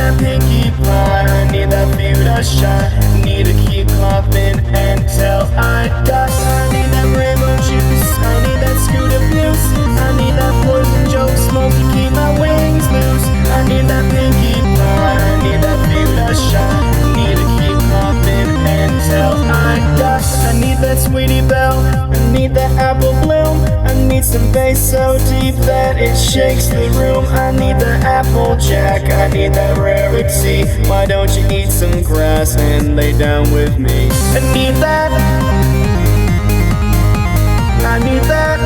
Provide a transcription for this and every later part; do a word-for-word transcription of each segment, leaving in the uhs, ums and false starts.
that pinkie pie, I need that Buddha shot. Need to keep coughing until I die. I need that rainbow juice, I need that Scooter Blues, I need that poison joke smoke to keep my wings loose. I need that pinkie pie, I need that Buddha shot. Need to keep coughing until I die. I need that Sweetie Belle, I need that apple bloom, I need some bass so deep that it shakes the room. I need the Applejack, I need that rarity. Why don't you eat some grass and lay down with me? I need that, I need that,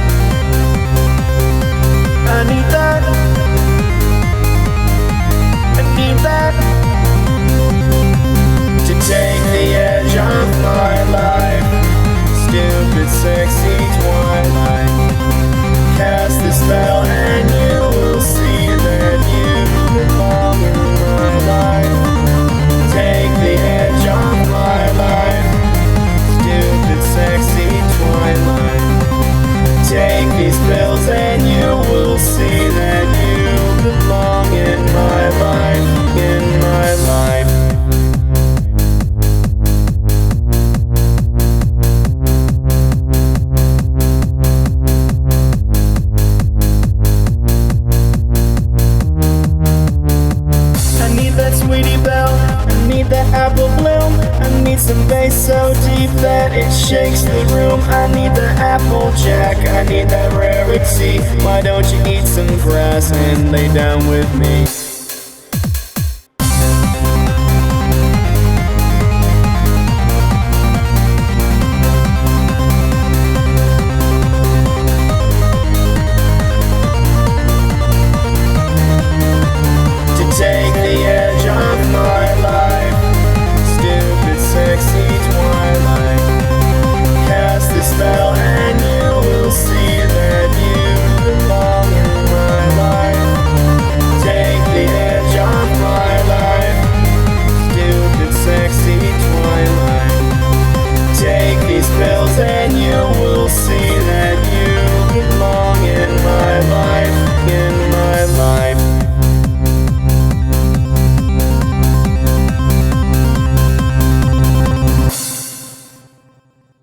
I need that, I need that, to take the edge off my life. Stupid sexy twilight, cast the spell and you will see that you belong in my life. Take the edge off my life. Stupid sexy twilight, take these pills and you will see that you belong in my life, in my life. Sweetie Belle, I need that apple bloom, I need some bass so deep that it shakes the room. I need the Applejack, I need that rarity. Why don't you eat some grass and lay down with me?